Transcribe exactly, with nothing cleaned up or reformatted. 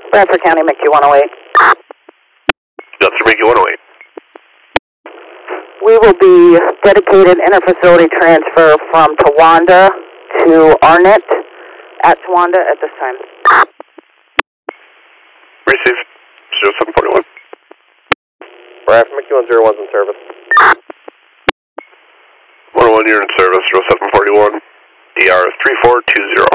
Bradford County, Mickey one oh eight. That's Mickey one oh eight. We will be dedicated interfacility transfer from Towanda to Arnett at Towanda at this time. Receive zero seven four one. Bradford, Mickey one oh one's in service. one oh one, you're in service, zero seven four one. D R is three four two zero.